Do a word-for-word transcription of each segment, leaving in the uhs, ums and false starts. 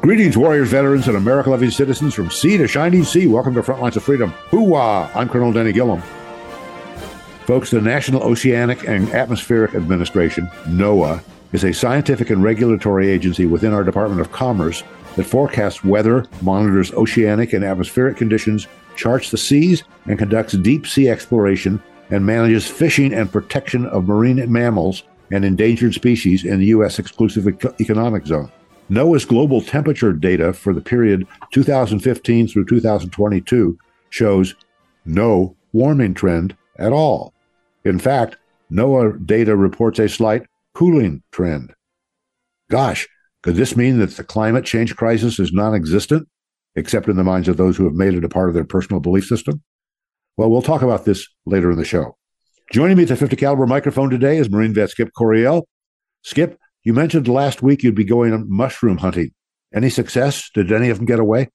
Greetings, warriors, veterans, and America-loving citizens from sea to shining sea. Welcome to Frontlines of Freedom. Hoo-wah! I'm Colonel Denny Gillum. Folks, the National Oceanic and Atmospheric Administration, NOAA, is a scientific and regulatory agency within our Department of Commerce that forecasts weather, monitors oceanic and atmospheric conditions, charts the seas, and conducts deep sea exploration, and manages fishing and protection of marine mammals and endangered species in the U S exclusive economic zone. NOAA's global temperature data for the period two thousand fifteen through two thousand twenty-two shows no warming trend at all. In fact, NOAA data reports a slight cooling trend. Gosh, could this mean that the climate change crisis is non-existent, except in the minds of those who have made it a part of their personal belief system? Well, we'll talk about this later in the show. Joining me at the fifty caliber microphone today is Marine vet Skip Coryell. Skip, you mentioned last week you'd be going on mushroom hunting. Any success? Did any of them get away?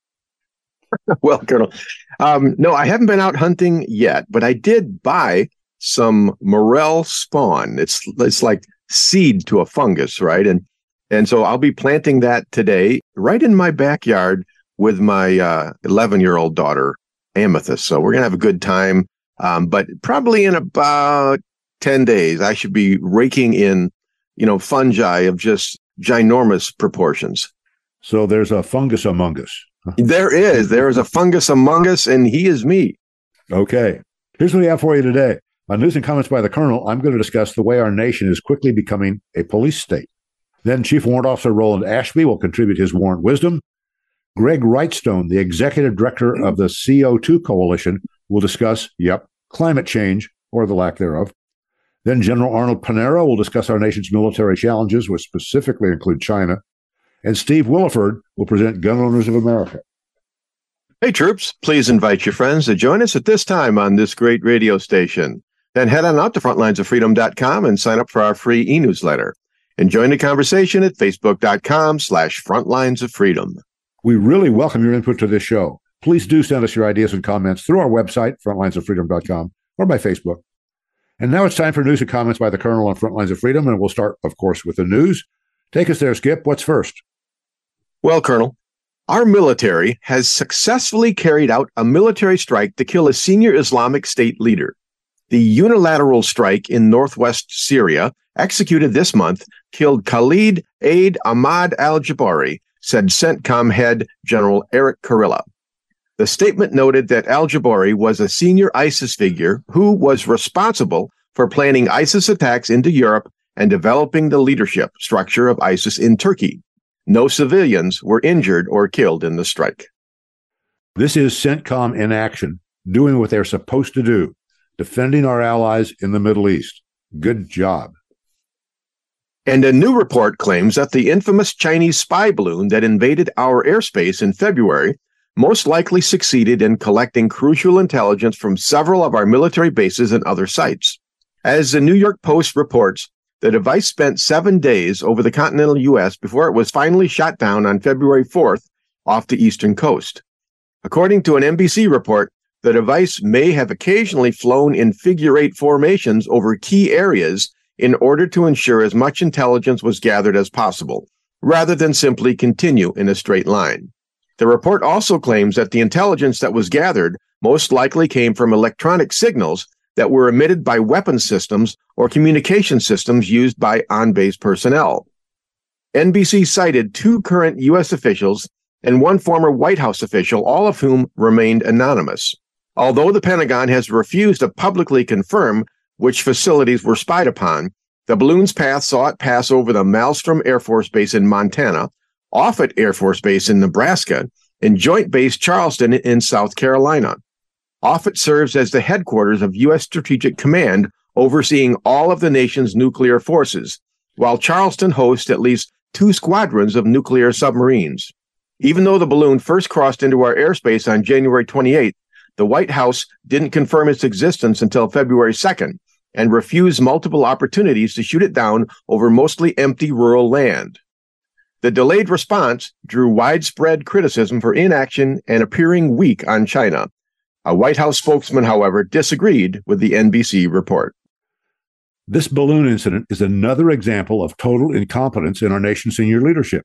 Well, Colonel, um, no, I haven't been out hunting yet, but I did buy some morel spawn. It's it's like seed to a fungus, right? And and so I'll be planting that today right in my backyard with my uh, eleven-year-old daughter, Amethyst. So we're going to have a good time. Um, but probably in about ten days, I should be raking in you know, fungi of just ginormous proportions. So there's a fungus among us. There is. There is a fungus among us, and he is me. Okay. Here's what we have for you today. On News and Comments by the Colonel, I'm going to discuss the way our nation is quickly becoming a police state. Then Chief Warrant Officer Roland Ashby will contribute his warrant wisdom. Greg Wrightstone, the Executive Director of the C O two Coalition, will discuss, yep, climate change, or the lack thereof. Then General Arnold Panero will discuss our nation's military challenges, which specifically include China. And Steve Williford will present Gun Owners of America. Hey, troops, please invite your friends to join us at this time on this great radio station. Then head on out to frontlines of freedom dot com and sign up for our free e-newsletter. And join the conversation at facebook.com slash frontlinesoffreedom. We really welcome your input to this show. Please do send us your ideas and comments through our website, frontlines of freedom dot com, or by Facebook. And now it's time for news and comments by the Colonel on Frontlines of Freedom, and we'll start, of course, with the news. Take us there, Skip. What's first? Well, Colonel, our military has successfully carried out a military strike to kill a senior Islamic State leader. The unilateral strike in northwest Syria, executed this month, killed Khalid Aid Ahmad al-Jabari, said CENTCOM head General Eric Kurilla. The statement noted that al-Jabari was a senior ISIS figure who was responsible for planning ISIS attacks into Europe and developing the leadership structure of ISIS in Turkey. No civilians were injured or killed in the strike. This is CENTCOM in action, doing what they're supposed to do, defending our allies in the Middle East. Good job. And a new report claims that the infamous Chinese spy balloon that invaded our airspace in February most likely succeeded in collecting crucial intelligence from several of our military bases and other sites. As the New York Post reports, the device spent seven days over the continental U S before it was finally shot down on February fourth off the eastern coast. According to an N B C report, the device may have occasionally flown in figure-eight formations over key areas in order to ensure as much intelligence was gathered as possible, rather than simply continue in a straight line. The report also claims that the intelligence that was gathered most likely came from electronic signals that were emitted by weapon systems or communication systems used by on-base personnel. N B C cited two current U S officials and one former White House official, all of whom remained anonymous. Although the Pentagon has refused to publicly confirm which facilities were spied upon, the balloon's path saw it pass over the Malmstrom Air Force Base in Montana, Offutt Air Force Base in Nebraska, and Joint Base Charleston in South Carolina. Offutt serves as the headquarters of U S Strategic Command, overseeing all of the nation's nuclear forces, while Charleston hosts at least two squadrons of nuclear submarines. Even though the balloon first crossed into our airspace on January twenty-eighth, the White House didn't confirm its existence until February second and refused multiple opportunities to shoot it down over mostly empty rural land. The delayed response drew widespread criticism for inaction and appearing weak on China. A White House spokesman, however, disagreed with the N B C report. This balloon incident is another example of total incompetence in our nation's senior leadership.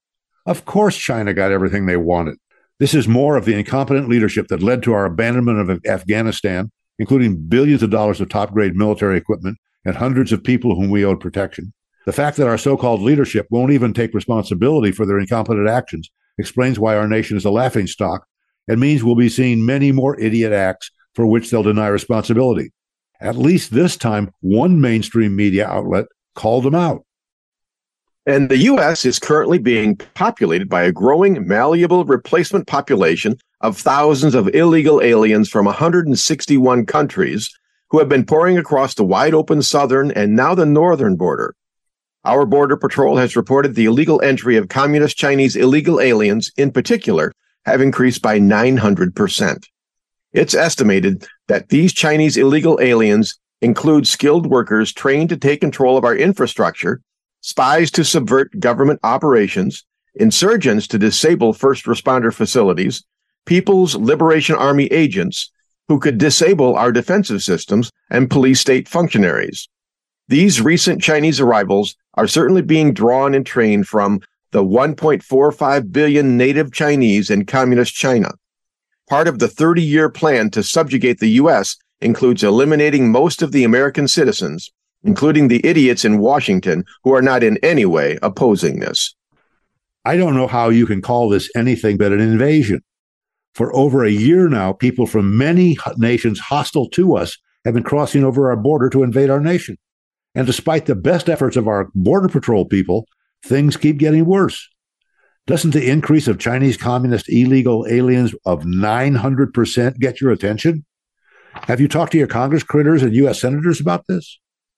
Of course China got everything they wanted. This is more of the incompetent leadership that led to our abandonment of Afghanistan, including billions of dollars of top-grade military equipment and hundreds of people whom we owed protection. The fact that our so-called leadership won't even take responsibility for their incompetent actions explains why our nation is a laughingstock and means we'll be seeing many more idiot acts for which they'll deny responsibility. At least this time, one mainstream media outlet called them out. And the U S is currently being populated by a growing malleable replacement population of thousands of illegal aliens from one hundred sixty-one countries who have been pouring across the wide-open southern and now the northern border. Our Border Patrol has reported the illegal entry of Communist Chinese illegal aliens, in particular, have increased by nine hundred percent. It's estimated that these Chinese illegal aliens include skilled workers trained to take control of our infrastructure, spies to subvert government operations, insurgents to disable first responder facilities, People's Liberation Army agents who could disable our defensive systems, and police state functionaries. These recent Chinese arrivals are certainly being drawn and trained from the one point four five billion native Chinese in communist China. Part of the thirty-year plan to subjugate the U S includes eliminating most of the American citizens, including the idiots in Washington who are not in any way opposing this. I don't know how you can call this anything but an invasion. For over a year now, people from many nations hostile to us have been crossing over our border to invade our nation. And despite the best efforts of our Border Patrol people, things keep getting worse. Doesn't the increase of Chinese communist illegal aliens of nine hundred percent get your attention? Have you talked to your Congress critters and U S senators about this?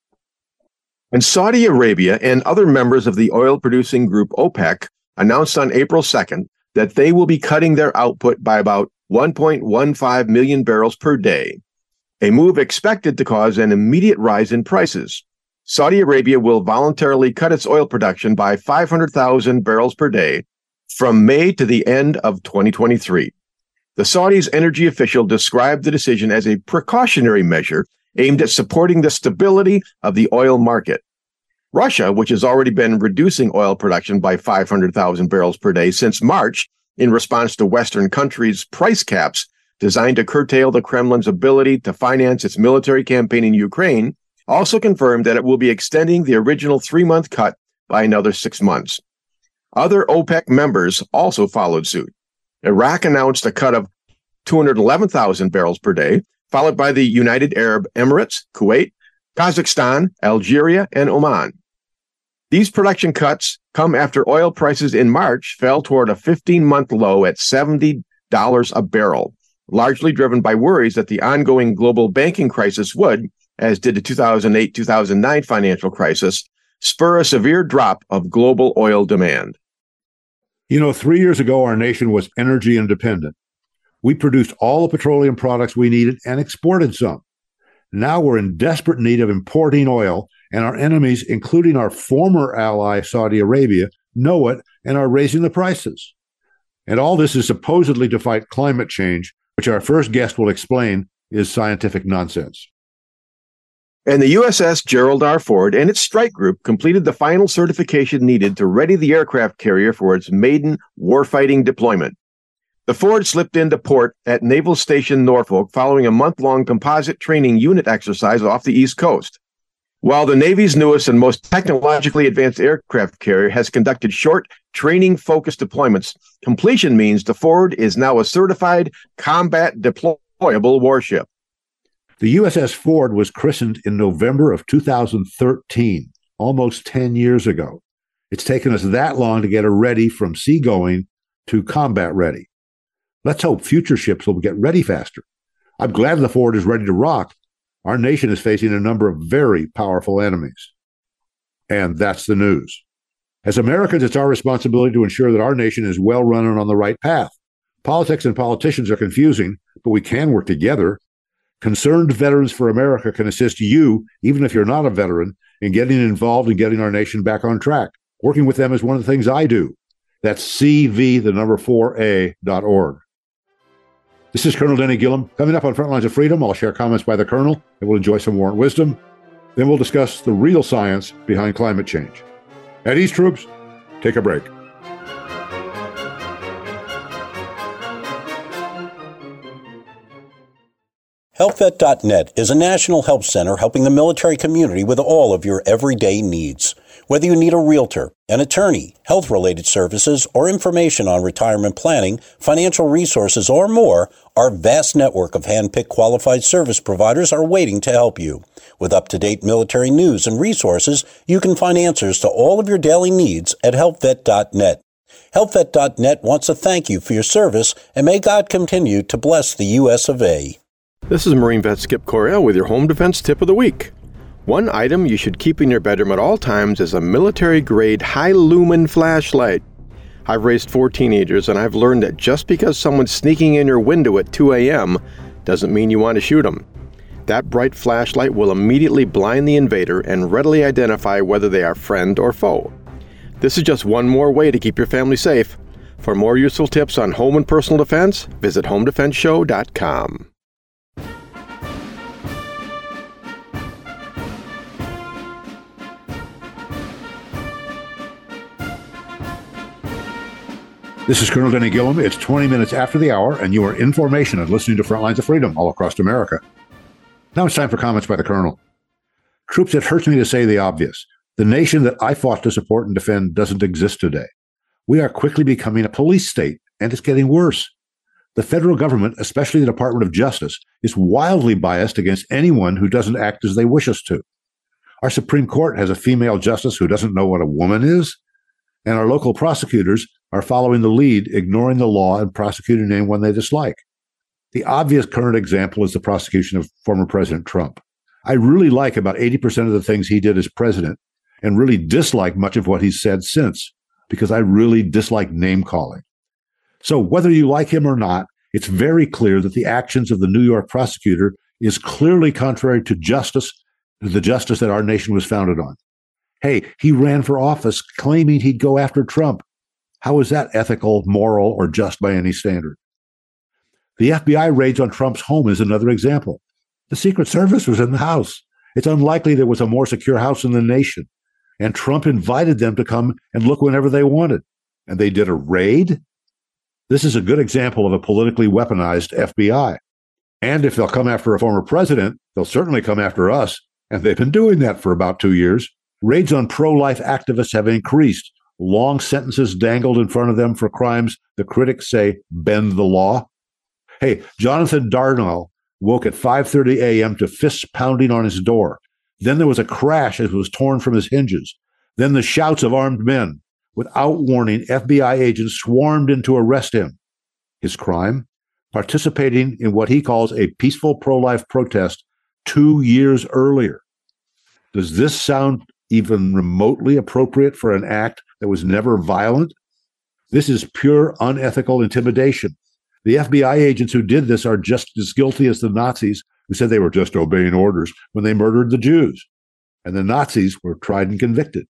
And Saudi Arabia and other members of the oil-producing group OPEC announced on April second that they will be cutting their output by about one point one five million barrels per day, a move expected to cause an immediate rise in prices. Saudi Arabia will voluntarily cut its oil production by five hundred thousand barrels per day from May to the end of twenty twenty-three. The Saudis' energy official described the decision as a precautionary measure aimed at supporting the stability of the oil market. Russia, which has already been reducing oil production by five hundred thousand barrels per day since March in response to Western countries' price caps designed to curtail the Kremlin's ability to finance its military campaign in Ukraine, also confirmed that it will be extending the original three-month cut by another six months. Other OPEC members also followed suit. Iraq announced a cut of two hundred eleven thousand barrels per day, followed by the United Arab Emirates, Kuwait, Kazakhstan, Algeria, and Oman. These production cuts come after oil prices in March fell toward a fifteen-month low at seventy dollars a barrel, largely driven by worries that the ongoing global banking crisis would, as did the two thousand eight two thousand nine financial crisis, spur a severe drop of global oil demand. You know, three years ago, our nation was energy independent. We produced all the petroleum products we needed and exported some. Now we're in desperate need of importing oil, and our enemies, including our former ally, Saudi Arabia, know it and are raising the prices. And all this is supposedly to fight climate change, which our first guest will explain is scientific nonsense. And the U S S Gerald R. Ford and its strike group completed the final certification needed to ready the aircraft carrier for its maiden warfighting deployment. The Ford slipped into port at Naval Station Norfolk following a month-long composite training unit exercise off the East Coast. While the Navy's newest and most technologically advanced aircraft carrier has conducted short, training-focused deployments, completion means the Ford is now a certified combat deployable warship. The U S S Ford was christened in November of two thousand thirteen, almost ten years ago. It's taken us that long to get her ready from seagoing to combat ready. Let's hope future ships will get ready faster. I'm glad the Ford is ready to rock. Our nation is facing a number of very powerful enemies. And that's the news. As Americans, it's our responsibility to ensure that our nation is well run and on the right path. Politics and politicians are confusing, but we can work together. Concerned Veterans for America can assist you, even if you're not a veteran, in getting involved in getting our nation back on track. Working with them is one of the things I do. That's C V, the number four A dot org. This is Colonel Denny Gillum. Coming up on Frontlines of Freedom, I'll share comments by the Colonel, and we'll enjoy some warrant wisdom. Then we'll discuss the real science behind climate change. At ease, troops, take a break. Health Vet dot net is a national health center helping the military community with all of your everyday needs. Whether you need a realtor, an attorney, health-related services, or information on retirement planning, financial resources, or more, our vast network of hand-picked qualified service providers are waiting to help you. With up-to-date military news and resources, you can find answers to all of your daily needs at Health Vet dot net. Health Vet dot net wants to thank you for your service, and may God continue to bless the U S of A. This is Marine Vet Skip Coryell with your Home Defense Tip of the Week. One item you should keep in your bedroom at all times is a military-grade high-lumen flashlight. I've raised four teenagers, and I've learned that just because someone's sneaking in your window at two a.m. doesn't mean you want to shoot them. That bright flashlight will immediately blind the invader and readily identify whether they are friend or foe. This is just one more way to keep your family safe. For more useful tips on home and personal defense, visit home defense show dot com. This is Colonel Denny Gillum. It's twenty minutes after the hour, and you are in formation and listening to Frontlines of Freedom all across America. Now it's time for comments by the Colonel. Troops, it hurts me to say the obvious. The nation that I fought to support and defend doesn't exist today. We are quickly becoming a police state, and it's getting worse. The federal government, especially the Department of Justice, is wildly biased against anyone who doesn't act as they wish us to. Our Supreme Court has a female justice who doesn't know what a woman is, and our local prosecutors are following the lead, ignoring the law and prosecuting anyone they dislike. The obvious current example is the prosecution of former President Trump. I really like about eighty percent of the things he did as president, and really dislike much of what he's said since, because I really dislike name-calling. So whether you like him or not, it's very clear that the actions of the New York prosecutor is clearly contrary to justice, to the justice that our nation was founded on. Hey, he ran for office claiming he'd go after Trump. How is that ethical, moral, or just by any standard? The F B I raids on Trump's home is another example. The Secret Service was in the house. It's unlikely there was a more secure house in the nation. And Trump invited them to come and look whenever they wanted. And they did a raid? This is a good example of a politically weaponized F B I. And if they'll come after a former president, they'll certainly come after us. And they've been doing that for about two years. Raids on pro-life activists have increased. Long sentences dangled in front of them for crimes the critics say bend the law. Hey, Jonathan Darnell woke at five thirty a.m. to fists pounding on his door. Then there was a crash as it was torn from his hinges. Then the shouts of armed men. Without warning, F B I agents swarmed in to arrest him. His crime? Participating in what he calls a peaceful pro-life protest two years earlier. Does this sound even remotely appropriate for an act that was never violent? This is pure unethical intimidation. The F B I agents who did this are just as guilty as the Nazis who said they were just obeying orders when they murdered the Jews. And the Nazis were tried and convicted.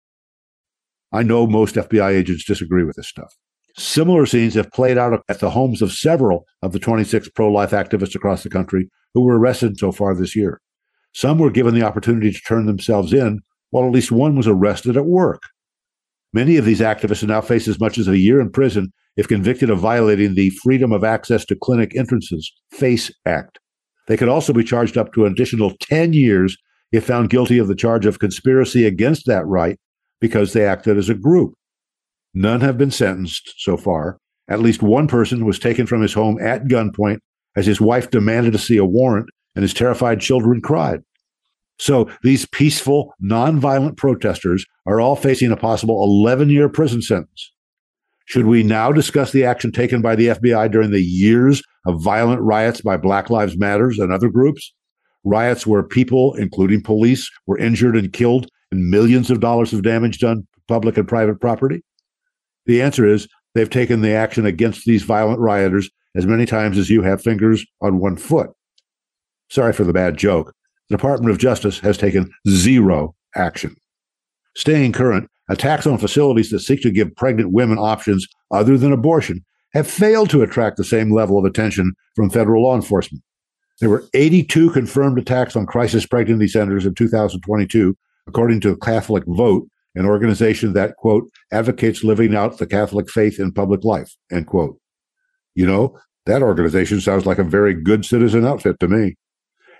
I know most F B I agents disagree with this stuff. Similar scenes have played out at the homes of several of the twenty-six pro-life activists across the country who were arrested so far this year. Some were given the opportunity to turn themselves in, while at least one was arrested at work. Many of these activists now face as much as a year in prison if convicted of violating the Freedom of Access to Clinic Entrances, FACE Act. They could also be charged up to an additional ten years if found guilty of the charge of conspiracy against that right because they acted as a group. None have been sentenced so far. At least one person was taken from his home at gunpoint as his wife demanded to see a warrant and his terrified children cried. So these peaceful, nonviolent protesters are all facing a possible eleven-year prison sentence. Should we now discuss the action taken by the F B I during the years of violent riots by Black Lives Matter and other groups? Riots where people, including police, were injured and killed and millions of dollars of damage done to public and private property? The answer is they've taken the action against these violent rioters as many times as you have fingers on one foot. Sorry for the bad joke. The Department of Justice has taken zero action. Staying current, attacks on facilities that seek to give pregnant women options other than abortion have failed to attract the same level of attention from federal law enforcement. There were eighty-two confirmed attacks on crisis pregnancy centers in two thousand twenty-two, according to Catholic Vote, an organization that, quote, advocates living out the Catholic faith in public life, end quote. You know, that organization sounds like a very good citizen outfit to me.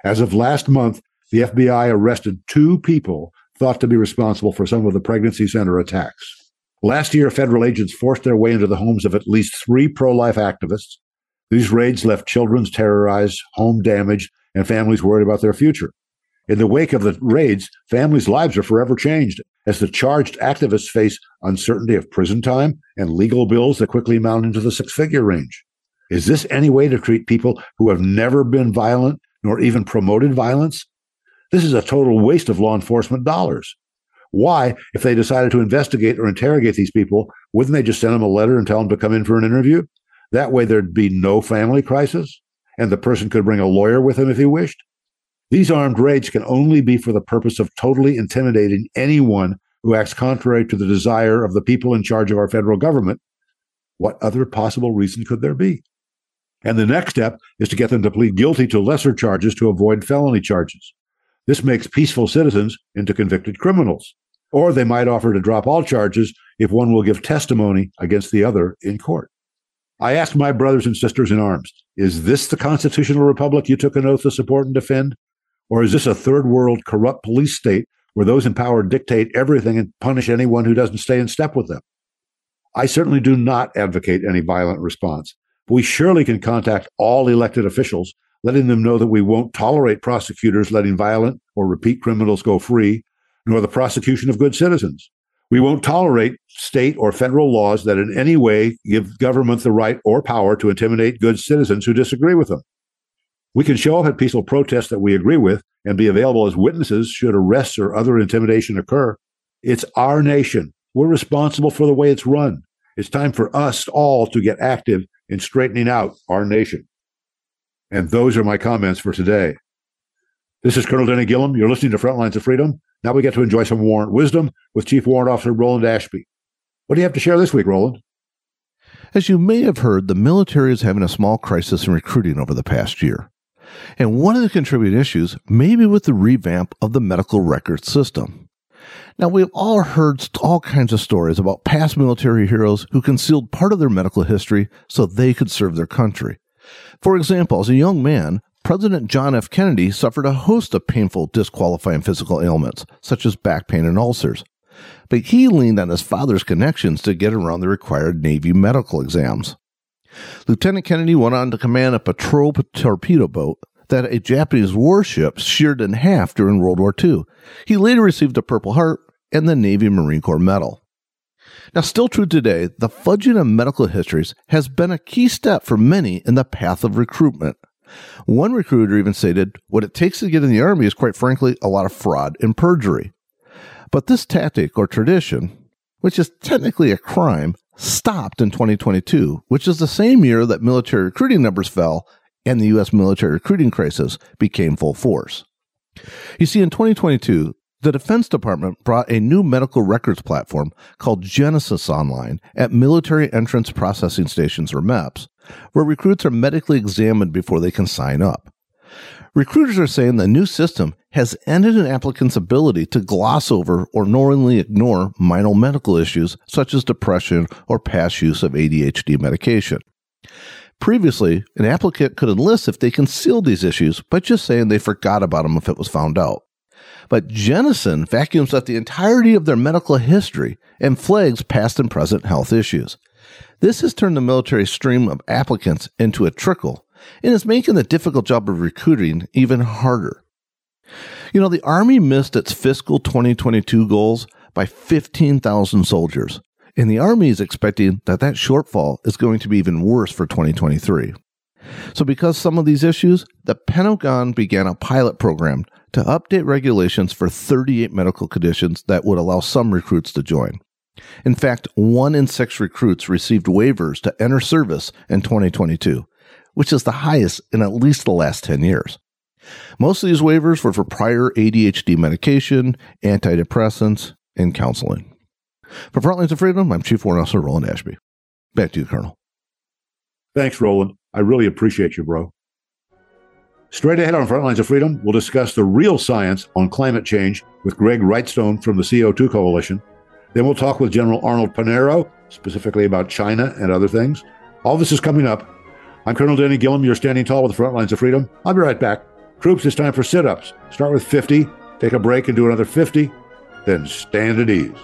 As of last month, the F B I arrested two people thought to be responsible for some of the pregnancy center attacks. Last year, federal agents forced their way into the homes of at least three pro-life activists. These raids left children terrorized, home damaged, and families worried about their future. In the wake of the raids, families' lives are forever changed as the charged activists face uncertainty of prison time and legal bills that quickly mount into the six-figure range. Is this any way to treat people who have never been violent nor even promoted violence? This is a total waste of law enforcement dollars. Why, if they decided to investigate or interrogate these people, wouldn't they just send them a letter and tell them to come in for an interview? That way there'd be no family crisis, and the person could bring a lawyer with him if he wished. These armed raids can only be for the purpose of totally intimidating anyone who acts contrary to the desire of the people in charge of our federal government. What other possible reason could there be? And the next step is to get them to plead guilty to lesser charges to avoid felony charges. This makes peaceful citizens into convicted criminals. Or they might offer to drop all charges if one will give testimony against the other in court. I ask my brothers and sisters in arms, is this the constitutional republic you took an oath to support and defend? Or is this a third world corrupt police state where those in power dictate everything and punish anyone who doesn't stay in step with them? I certainly do not advocate any violent response, but we surely can contact all elected officials, letting them know that we won't tolerate prosecutors letting violent or repeat criminals go free, nor the prosecution of good citizens. We won't tolerate state or federal laws that in any way give government the right or power to intimidate good citizens who disagree with them. We can show up at peaceful protests that we agree with and be available as witnesses should arrests or other intimidation occur. It's our nation. We're responsible for the way it's run. It's time for us all to get active in straightening out our nation. And those are my comments for today. This is Colonel Denny Gillum. You're listening to Frontlines of Freedom. Now we get to enjoy some warrant wisdom with Chief Warrant Officer Roland Ashby. What do you have to share this week, Roland? As you may have heard, the military is having a small crisis in recruiting over the past year. And one of the contributing issues may be with the revamp of the medical record system. Now, we've all heard all kinds of stories about past military heroes who concealed part of their medical history so they could serve their country. For example, as a young man, President John F. Kennedy suffered a host of painful, disqualifying physical ailments, such as back pain and ulcers. But he leaned on his father's connections to get around the required Navy medical exams. Lieutenant Kennedy went on to command a patrol torpedo boat that a Japanese warship sheared in half during World War Two. He later received a Purple Heart and the Navy Marine Corps Medal. Now, still true today, the fudging of medical histories has been a key step for many in the path of recruitment. One recruiter even stated, what it takes to get in the Army is, quite frankly, a lot of fraud and perjury. But this tactic or tradition, which is technically a crime, stopped in twenty twenty-two, which is the same year that military recruiting numbers fell and the U S military recruiting crisis became full force. You see, in twenty twenty-two, the Defense Department brought a new medical records platform called Genesis Online at military entrance processing stations, or M E Ps, where recruits are medically examined before they can sign up. Recruiters are saying the new system has ended an applicant's ability to gloss over or knowingly ignore minor medical issues such as depression or past use of A D H D medication. Previously, an applicant could enlist if they concealed these issues by just saying they forgot about them if it was found out. But Genesis vacuums up the entirety of their medical history and flags past and present health issues. This has turned the military stream of applicants into a trickle and is making the difficult job of recruiting even harder. You know, the Army missed its fiscal twenty twenty-two goals by fifteen thousand soldiers, and the Army is expecting that that shortfall is going to be even worse for twenty twenty-three. So because of some of these issues, the Pentagon began a pilot program to update regulations for thirty-eight medical conditions that would allow some recruits to join. In fact, one in six recruits received waivers to enter service in twenty twenty-two, which is the highest in at least the last ten years. Most of these waivers were for prior A D H D medication, antidepressants, and counseling. For Frontlines of Freedom, I'm Chief Warrant Officer Roland Ashby. Back to you, Colonel. Thanks, Roland. I really appreciate you, bro. Straight ahead on Frontlines of Freedom, we'll discuss the real science on climate change with Greg Wrightstone from the C O two Coalition. Then we'll talk with General Arnold Panero, specifically about China and other things. All this is coming up. I'm Colonel Denny Gillum. You're standing tall with the Frontlines of Freedom. I'll be right back. Troops, it's time for sit-ups. Start with fifty, take a break and do another fifty, then stand at ease.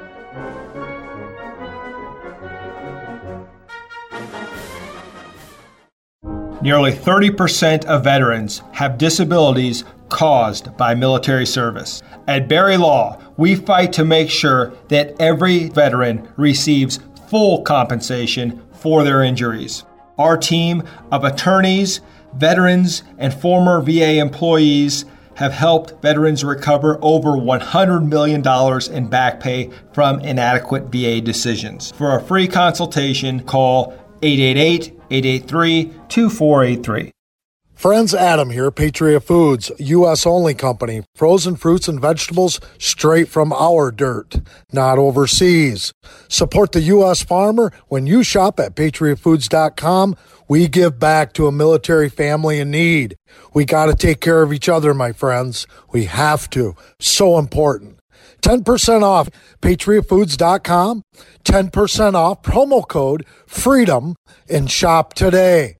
Nearly thirty percent of veterans have disabilities caused by military service. At Berry Law, we fight to make sure that every veteran receives full compensation for their injuries. Our team of attorneys, veterans, and former V A employees have helped veterans recover over one hundred million dollars in back pay from inadequate V A decisions. For a free consultation, call eight eight eight, eight eight three, two four eight three. Friends, Adam here, Patriot Foods, U S only company. Frozen fruits and vegetables straight from our dirt, not overseas. Support the U S farmer. When you shop at patriot foods dot com, we give back to a military family in need. We got to take care of each other, my friends. We have to. So important. ten percent off patriot foods dot com, ten percent off, promo code FREEDOM, and shop today.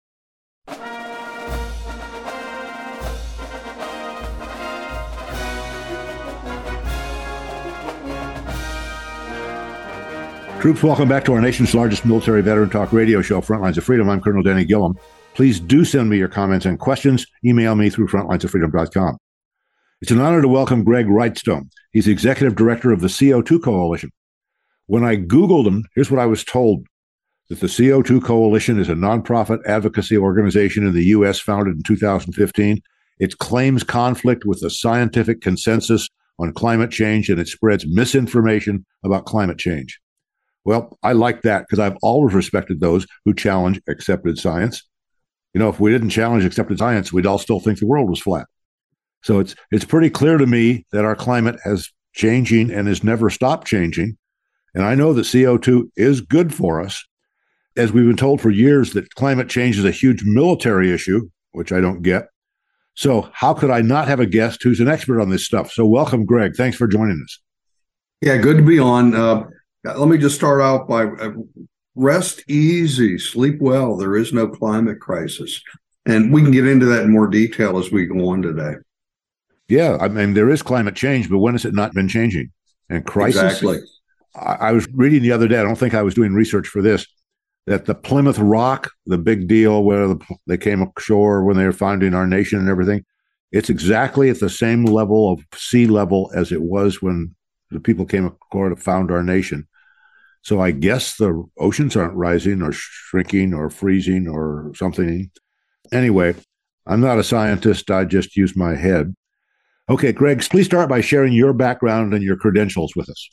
Troops, welcome back to our nation's largest military veteran talk radio show, Frontlines of Freedom. I'm Colonel Danny Gillum. Please do send me your comments and questions. Email me through frontlines of freedom dot com. It's an honor to welcome Greg Wrightstone. He's executive director of the C O two Coalition. When I Googled him, here's what I was told, that the C O two Coalition is a nonprofit advocacy organization in the U S founded in two thousand fifteen. It claims conflict with the scientific consensus on climate change, and it spreads misinformation about climate change. Well, I like that because I've always respected those who challenge accepted science. You know, if we didn't challenge accepted science, we'd all still think the world was flat. So it's it's pretty clear to me that our climate is changing and has never stopped changing. And I know that C O two is good for us. As we've been told for years that climate change is a huge military issue, which I don't get. So how could I not have a guest who's an expert on this stuff? So welcome, Greg. Thanks for joining us. Yeah, good to be on. Uh, let me just start out by uh, rest easy, sleep well. There is no climate crisis. And we can get into that in more detail as we go on today. Yeah, I mean, there is climate change, but when has it not been changing? And crisis? Exactly. I, I was reading the other day, I don't think I was doing research for this, that the Plymouth Rock, the big deal where the, they came ashore when they were founding our nation and everything, it's exactly at the same level of sea level as it was when the people came ashore to found our nation. So I guess the oceans aren't rising or shrinking or freezing or something. Anyway, I'm not a scientist. I just use my head. Okay, Greg, please start by sharing your background and your credentials with us.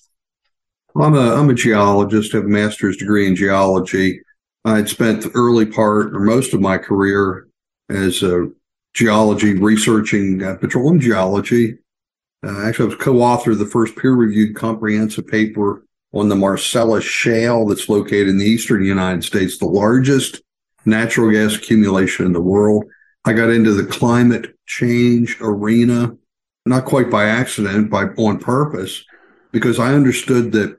I'm a, I'm a geologist, have a master's degree in geology. I'd spent the early part or most of my career as a geology, researching uh, petroleum geology. Uh, actually, I was co-author of the first peer-reviewed comprehensive paper on the Marcellus Shale that's located in the eastern United States, the largest natural gas accumulation in the world. I got into the climate change arena, not quite by accident, by on purpose, because I understood that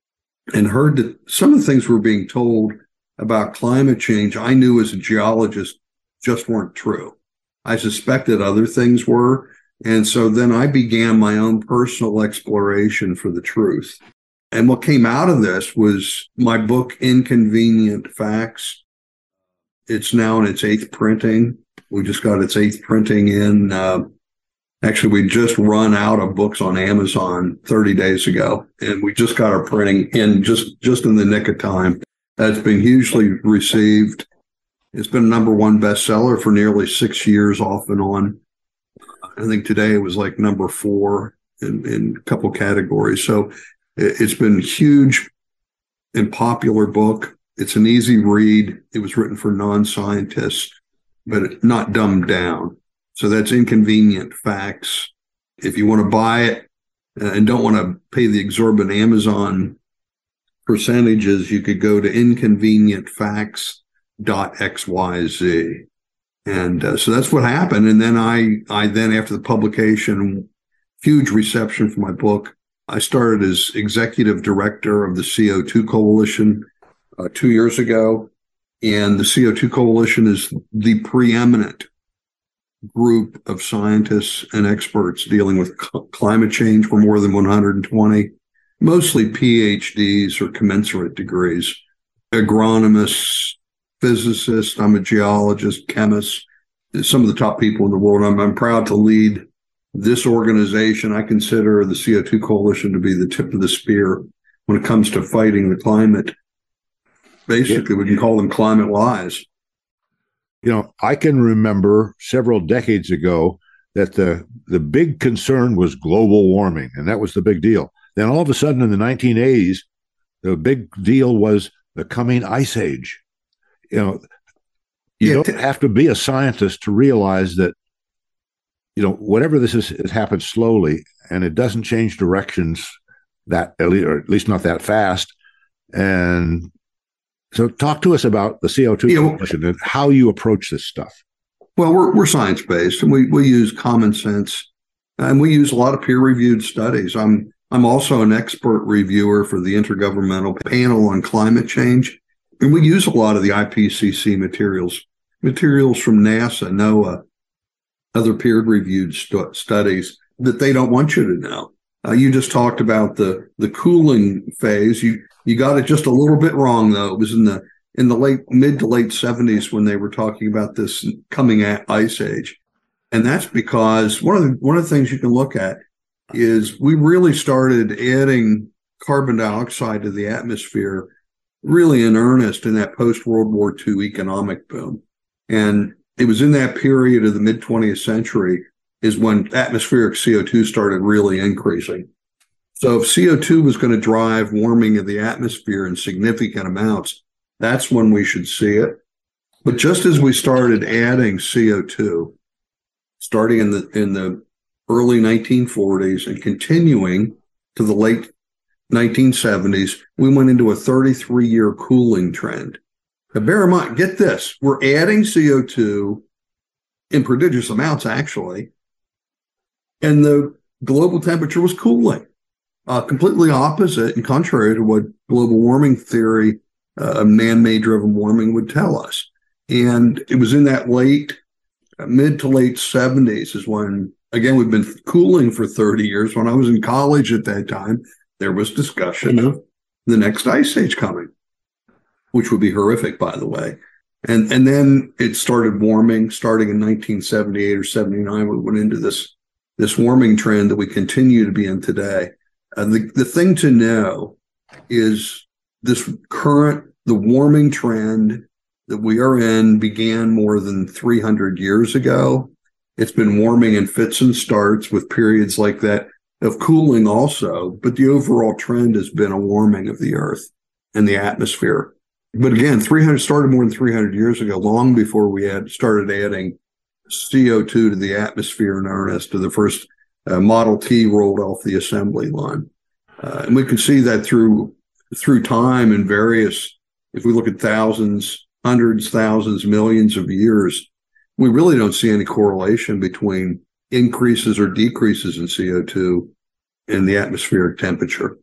and heard that some of the things we're being told about climate change, I knew as a geologist just weren't true. I suspected other things were. And so then I began my own personal exploration for the truth. And what came out of this was my book, Inconvenient Facts. It's now in its eighth printing. We just got its eighth printing in. Uh, actually, we just run out of books on Amazon thirty days ago, and we just got our printing in just, just in the nick of time. It's been hugely received. It's been a number one bestseller for nearly six years off and on. I think today it was like number four in, in a couple categories. So it's been huge and popular book. It's an easy read. It was written for non-scientists, but not dumbed down. So that's Inconvenient Facts. If you want to buy it and don't want to pay the exorbitant Amazon percentages, you could go to inconvenient facts dot x y z. And uh, so that's what happened. And then I, I then after the publication, huge reception for my book, I started as executive director of the C O two Coalition uh, two years ago. And the C O two Coalition is the preeminent group of scientists and experts dealing with c- climate change. We're more than one hundred twenty, mostly P H Ds or commensurate degrees, agronomists, physicists. I'm a geologist, chemist, some of the top people in the world. I'm, I'm proud to lead this organization. I consider the C O two Coalition to be the tip of the spear when it comes to fighting the climate. Basically, we can call them climate lies. You know, I can remember several decades ago that the the big concern was global warming, and that was the big deal. Then all of a sudden in the nineteen eighties, the big deal was the coming ice age. You know, you Yeah, don't have to be a scientist to realize that, you know, whatever this is, it happens slowly, and it doesn't change directions that, or at least not that fast. And so talk to us about the C O two Yeah, well- Coalition and how you approach this stuff. Well, we're we're science based, and we we use common sense, and we use a lot of peer reviewed studies. I'm I'm also an expert reviewer for the Intergovernmental Panel on Climate Change, and we use a lot of the I P C C materials, materials from NASA, NOAA, other peer reviewed stu- studies that they don't want you to know. Uh, you just talked about the the cooling phase. You you got it just a little bit wrong, though. It was in the in the late mid to late seventies when they were talking about this coming at ice age, and that's because one of the one of the things you can look at is we really started adding carbon dioxide to the atmosphere really in earnest in that post World War Two economic boom, and it was in that period of the mid twentieth century is when atmospheric C O two started really increasing. So if C O two was going to drive warming of the atmosphere in significant amounts, that's when we should see it. But just as we started adding C O two, starting in the in the early nineteen forties and continuing to the late nineteen seventies, we went into a thirty-three year cooling trend. Now bear in mind, get this, we're adding C O two in prodigious amounts, actually, and the global temperature was cooling, uh, completely opposite and contrary to what global warming theory, uh, man-made driven warming would tell us. And it was in that late, uh, mid to late seventies is when, again, we've been cooling for thirty years. When I was in college at that time, there was discussion of the next ice age coming, which would be horrific, by the way. And and then it started warming, starting in nineteen seventy-eight or seventy-nine. We went into this this warming trend that we continue to be in today. And the, the thing to know is this current, the warming trend that we are in began more than three hundred years ago. It's been warming in fits and starts with periods like that of cooling also, but the overall trend has been a warming of the earth and the atmosphere. But again, three hundred started more than three hundred years ago, long before we had started adding C O two to the atmosphere in earnest, to the first uh, Model T rolled off the assembly line. Uh, and we can see that through through time in various, if we look at thousands, hundreds, thousands, millions of years, we really don't see any correlation between increases or decreases in C O two and the atmospheric temperature.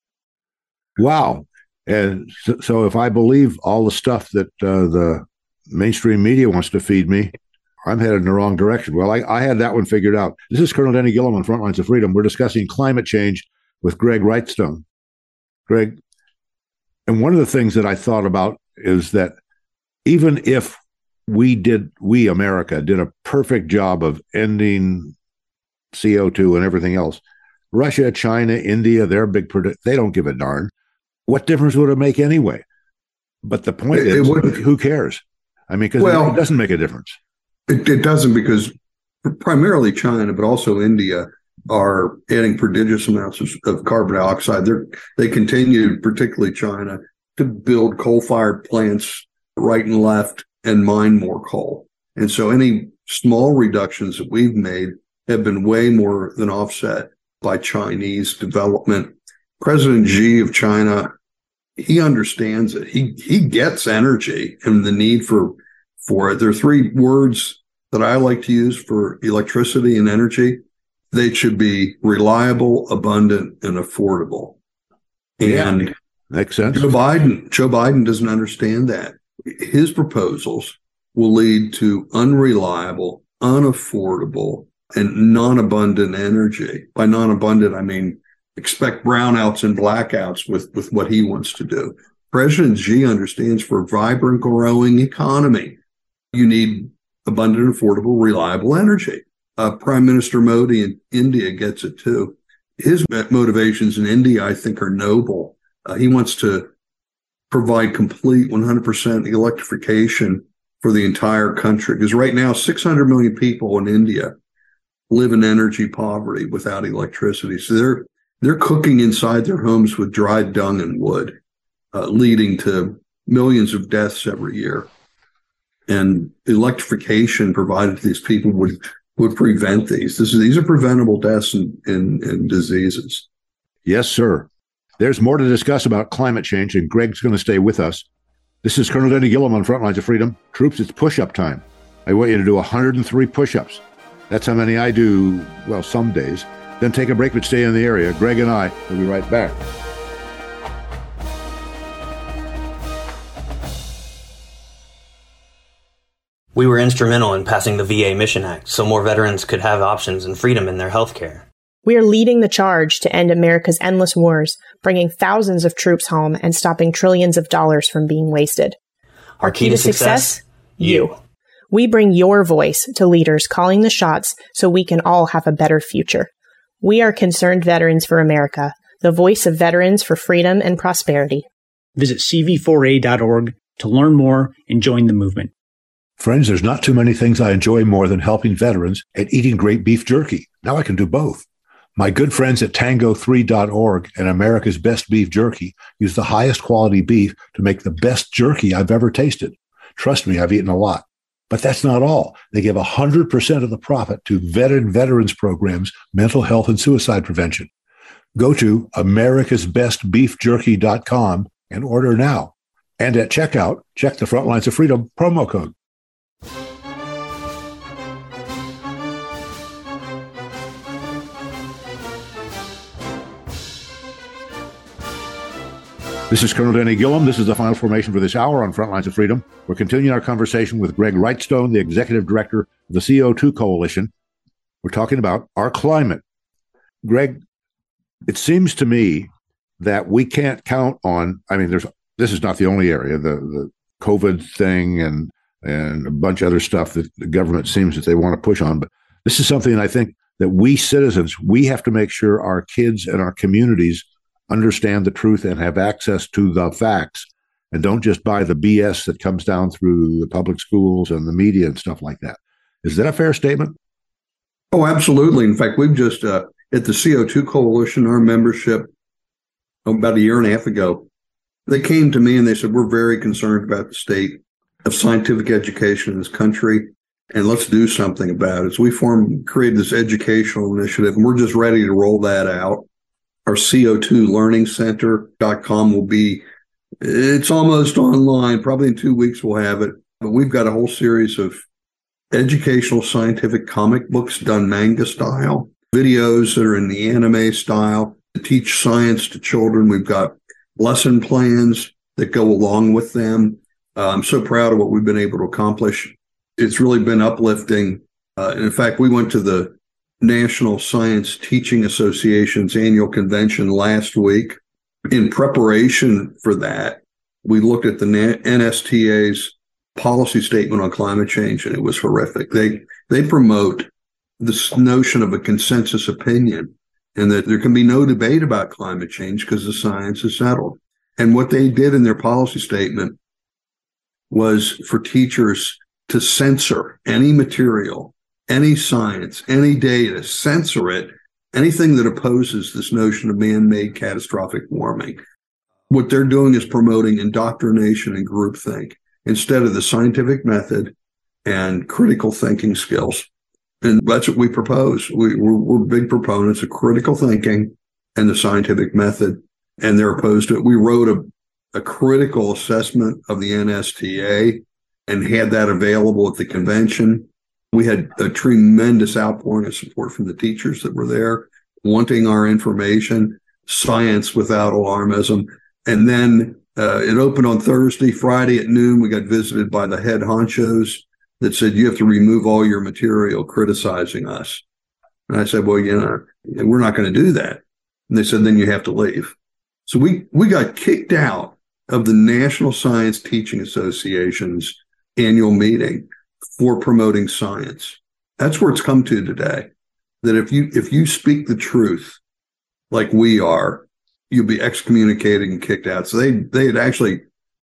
Wow. And so, so if I believe all the stuff that uh, the mainstream media wants to feed me, I'm headed in the wrong direction. Well, I, I had that one figured out. This is Colonel Denny Gillum on Frontlines of Freedom. We're discussing climate change with Greg Wrightstone. Greg, and one of the things that I thought about is that even if we did, we, America, did a perfect job of ending C O two and everything else, Russia, China, India, they're big, produ- they don't give a darn. What difference would it make anyway? But the point It- is, it wouldn't. who cares? I mean, because Well- it doesn't make a difference. It, it doesn't, because primarily China, but also India, are adding prodigious amounts of, of carbon dioxide. They're, they continue, particularly China, to build coal-fired plants right and left and mine more coal. And so any small reductions that we've made have been way more than offset by Chinese development. President Xi of China, he understands it. He he gets energy and the need for for it. There are three words that I like to use for electricity and energy. They should be reliable, abundant, and affordable. And Yeah, makes sense. Joe Biden, Joe Biden doesn't understand that. His proposals will lead to unreliable, unaffordable and non-abundant energy. By non-abundant, I mean expect brownouts and blackouts with, with what he wants to do. President Xi understands for a vibrant, growing economy, you need abundant, affordable, reliable energy. Uh, Prime Minister Modi in India gets it too. His motivations in India, I think, are noble. Uh, he wants to provide complete one hundred percent electrification for the entire country. Because right now, six hundred million people in India live in energy poverty without electricity. So they're they're cooking inside their homes with dried dung and wood, uh, leading to millions of deaths every year. And electrification provided to these people would would prevent these. This is, these are preventable deaths and, and, and diseases. Yes, sir. There's more to discuss about climate change, and Greg's going to stay with us. This is Colonel Denny Gillum on Frontlines of Freedom. Troops, it's push-up time. I want you to do one hundred three push-ups. That's how many I do, well, some days. Then take a break, but stay in the area. Greg and I will be right back. We were instrumental in passing the V A Mission Act so more veterans could have options and freedom in their health care. We are leading the charge to end America's endless wars, bringing thousands of troops home and stopping trillions of dollars from being wasted. Our key, key to, to success? success? You. We bring your voice to leaders calling the shots so we can all have a better future. We are Concerned Veterans for America, the voice of veterans for freedom and prosperity. Visit C V four A dot org to learn more and join the movement. Friends, there's not too many things I enjoy more than helping veterans and eating great beef jerky. Now I can do both. My good friends at tango three dot org and America's Best Beef Jerky use the highest quality beef to make the best jerky I've ever tasted. Trust me, I've eaten a lot. But that's not all. They give one hundred percent of the profit to veteran veterans programs, mental health, and suicide prevention. Go to americas best beef jerky dot com and order now. And at checkout, check the Frontlines of Freedom promo code. This is Colonel Denny Gillum. This is the final formation for this hour on Frontlines of Freedom. We're continuing our conversation with Greg Wrightstone, the Executive Director of the C O two Coalition. We're talking about our climate. Greg, it seems to me that we can't count on, I mean, there's this is not the only area, the, the COVID thing and, and a bunch of other stuff that the government seems that they want to push on. But this is something I think that we citizens, we have to make sure our kids and our communities understand the truth and have access to the facts and don't just buy the B S that comes down through the public schools and the media and stuff like that. Is that a fair statement? Oh, absolutely. In fact, we've just, uh, at the C O two Coalition, our membership, oh, about a year and a half ago, they came to me and they said, we're very concerned about the state of scientific education in this country, and let's do something about it. So we formed, created this educational initiative, and we're just ready to roll that out. Our C O two learning center dot com will be, it's almost online. Probably in two weeks we'll have it. But we've got a whole series of educational scientific comic books done manga style, videos that are in the anime style to teach science to children. We've got lesson plans that go along with them. Uh, I'm so proud of what we've been able to accomplish. It's really been uplifting. Uh, and in fact, we went to the National Science Teaching Association's annual convention last week. In preparation for that, we looked at the N S T A's policy statement on climate change, and it was horrific. They they promote this notion of a consensus opinion and that there can be no debate about climate change because the science is settled. And what they did in their policy statement was for teachers to censor any material, any science, any data, censor it, anything that opposes this notion of man-made catastrophic warming. What they're doing is promoting indoctrination and groupthink instead of the scientific method and critical thinking skills. And that's what we propose. We, we're, we're big proponents of critical thinking and the scientific method, and they're opposed to it. We wrote a, a critical assessment of the N S T A and had that available at the convention. We had a tremendous outpouring of support from the teachers that were there, wanting our information, science without alarmism. And then uh, it opened on Thursday. Friday at noon, we got visited by the head honchos that said, you have to remove all your material criticizing us. And I said, well, you know, we're not going to do that. And they said, then you have to leave. So we, we got kicked out of the National Science Teaching Association's annual meeting for promoting science. That's where it's come to today, that if you if you speak the truth like we are, you'll be excommunicated and kicked out. So they they had actually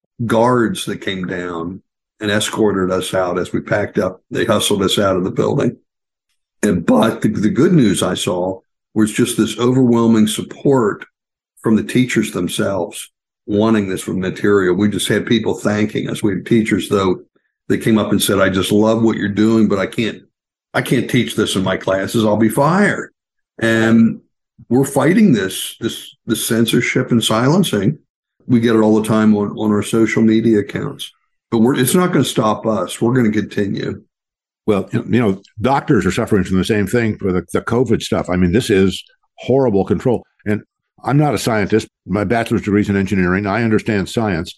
guards that came down and escorted us out as we packed up. They hustled us out of the building. And but the, the good news I saw was just this overwhelming support from the teachers themselves wanting this material. We just had people thanking us. We had teachers, though, they came up and said, I just love what you're doing, but I can't I can't teach this in my classes. I'll be fired. And we're fighting this, this, this censorship and silencing. We get it all the time on, on our social media accounts. But we're, it's not going to stop us. We're going to continue. Well, you know, doctors are suffering from the same thing for the, the COVID stuff. I mean, this is horrible control. And I'm not a scientist. My bachelor's degree is in engineering. I understand science.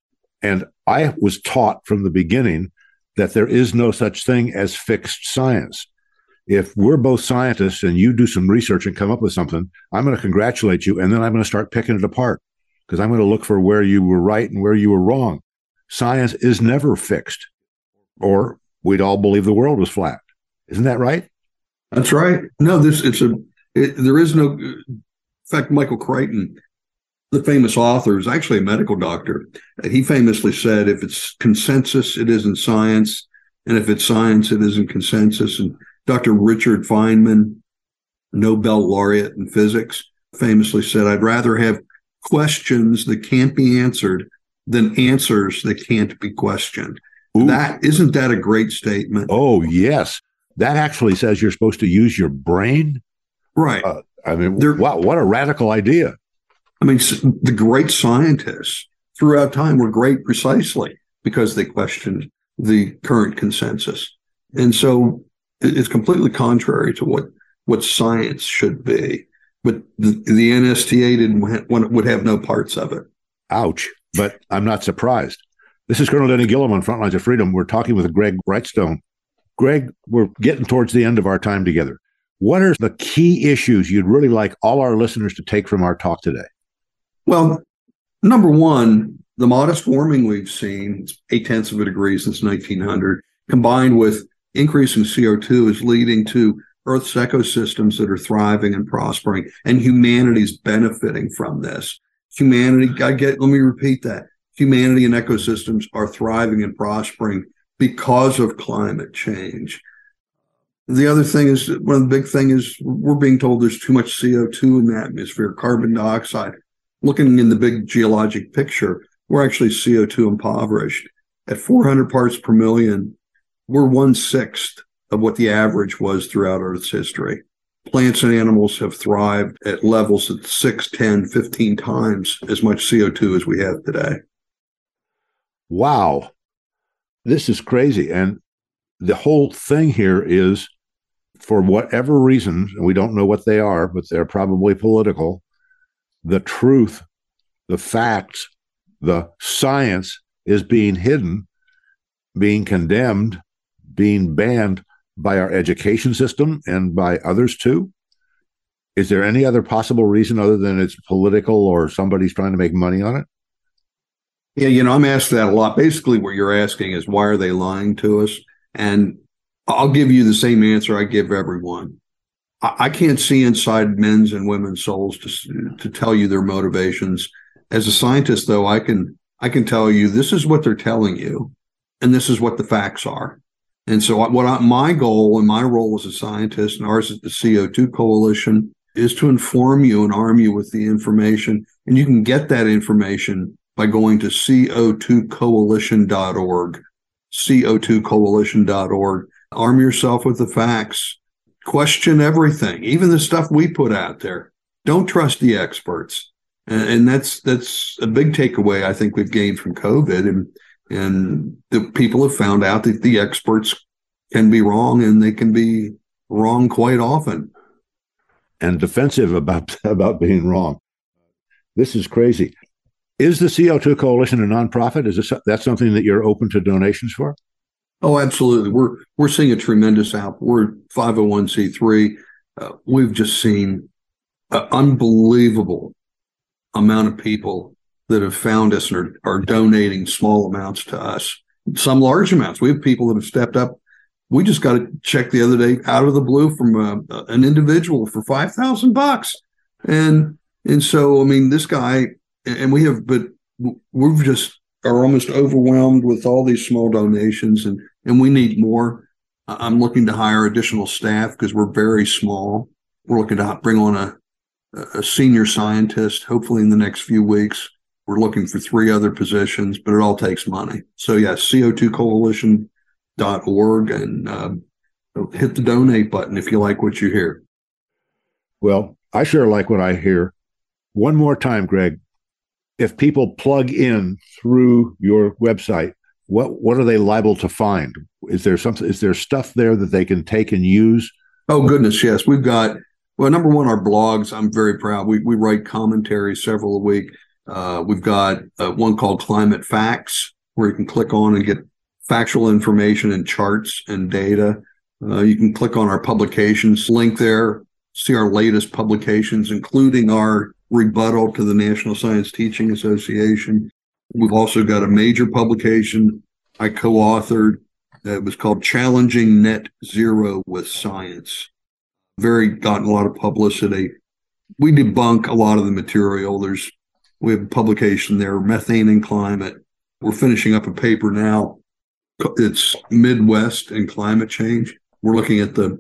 And I was taught from the beginning that there is no such thing as fixed science. If we're both scientists and you do some research and come up with something, I'm going to congratulate you, and then I'm going to start picking it apart because I'm going to look for where you were right and where you were wrong. Science is never fixed, or we'd all believe the world was flat. Isn't that right? That's right. No, this it's a it, there is no. In fact, Michael Crichton, the famous author, is actually a medical doctor. He famously said, if it's consensus, it isn't science. And if it's science, it isn't consensus. And Doctor Richard Feynman, Nobel laureate in physics, famously said, I'd rather have questions that can't be answered than answers that can't be questioned. Ooh. That isn't that a great statement? Oh, yes. That actually says you're supposed to use your brain. Right. Uh, I mean, wow, what a radical idea. I mean, the great scientists throughout time were great precisely because they questioned the current consensus. And so it's completely contrary to what, what science should be. But the, the N S T A didn't would have no parts of it. Ouch. But I'm not surprised. This is Colonel Denny Gillum on Frontlines of Freedom. We're talking with Greg Brightstone. Greg, we're getting towards the end of our time together. What are the key issues you'd really like all our listeners to take from our talk today? Well, number one, the modest warming we've seen, eight tenths of a degree since nineteen hundred, combined with increasing C O two, is leading to Earth's ecosystems that are thriving and prospering, and humanity's benefiting from this. Humanity, I get, let me repeat that. Humanity and ecosystems are thriving and prospering because of climate change. The other thing is, one of the big thing is we're being told there's too much C O two in the atmosphere, carbon dioxide. Looking in the big geologic picture, we're actually C O two impoverished. At four hundred parts per million, we're one-sixth of what the average was throughout Earth's history. Plants and animals have thrived at levels at six, ten, fifteen times as much C O two as we have today. Wow. This is crazy. And the whole thing here is, for whatever reasons, and we don't know what they are, but they're probably political, the truth, the facts, the science is being hidden, being condemned, being banned by our education system and by others too. Is there any other possible reason other than it's political or somebody's trying to make money on it? Yeah, you know, I'm asked that a lot. Basically, what you're asking is, why are they lying to us? And I'll give you the same answer I give everyone. I can't see inside men's and women's souls to to tell you their motivations. As a scientist, though, I can I can tell you this is what they're telling you, and this is what the facts are. And so, what I, my goal and my role as a scientist, and ours at the C O two Coalition, is to inform you and arm you with the information. And you can get that information by going to C O two coalition dot org, C O two coalition dot org. Arm yourself with the facts. Question everything, even the stuff we put out there. Don't trust the experts. And, and that's that's a big takeaway I think we've gained from COVID. And, and the people have found out that the experts can be wrong, and they can be wrong quite often. And defensive about, about being wrong. This is crazy. Is the C O two Coalition a nonprofit? Is this, that something that you're open to donations for? Oh, absolutely. We're we're seeing a tremendous out. We're five oh one c three. Uh, we've just seen an unbelievable amount of people that have found us and are, are donating small amounts to us, some large amounts. We have people that have stepped up. We just got a check the other day out of the blue from a, an individual for five thousand bucks. And, and so, I mean, this guy, and we have, but we've just are almost overwhelmed with all these small donations, and, and we need more. I'm looking to hire additional staff because we're very small. We're looking to bring on a, a senior scientist, hopefully in the next few weeks. We're looking for three other positions, but it all takes money. So yeah, C O two coalition dot org, and uh, hit the donate button if you like what you hear. Well, I sure like what I hear. One more time, Greg, if people plug in through your website, what what are they liable to find? Is there something? Is there stuff there that they can take and use? Oh goodness, yes. We've got, well, number one, our blogs. I'm very proud. We we write commentaries several a week. Uh, we've got uh, one called Climate Facts, where you can click on and get factual information and charts and data. Uh, you can click on our publications link there, see our latest publications, including our rebuttal to the National Science Teaching Association. We've also got a major publication I co-authored that was called Challenging Net Zero with Science. Very gotten a lot of publicity. We debunk a lot of the material. There's we have a publication there, Methane and Climate. We're finishing up a paper now. It's Midwest and Climate Change. We're looking at the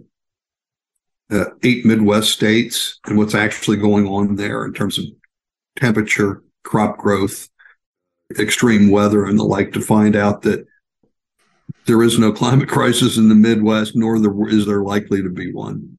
uh, eight Midwest states and what's actually going on there in terms of temperature, crop growth, extreme weather, and the like, to find out that there is no climate crisis in the Midwest, nor there is there likely to be one.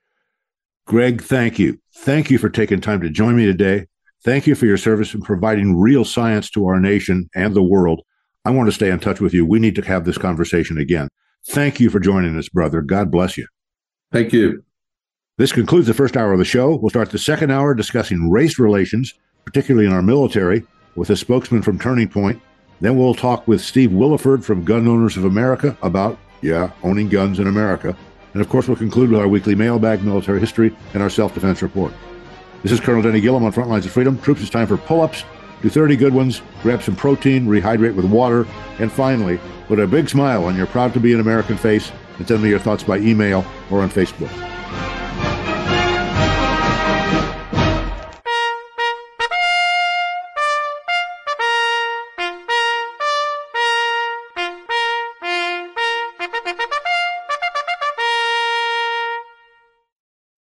Greg, thank you. Thank you for taking time to join me today. Thank you for your service in providing real science to our nation and the world. I want to stay in touch with you. We need to have this conversation again. Thank you for joining us, brother. God bless you. Thank you. This concludes the first hour of the show. We'll start the second hour discussing race relations, particularly in our military, with a spokesman from Turning Point. Then we'll talk with Steve Williford from Gun Owners of America about, yeah, owning guns in America. And of course, we'll conclude with our weekly mailbag, military history, and our self-defense report. This is Colonel Denny Gillum on Frontlines of Freedom. Troops, it's time for pull-ups. Do thirty good ones, grab some protein, rehydrate with water, and finally, put a big smile on your proud-to-be-an-American face and send me your thoughts by email or on Facebook.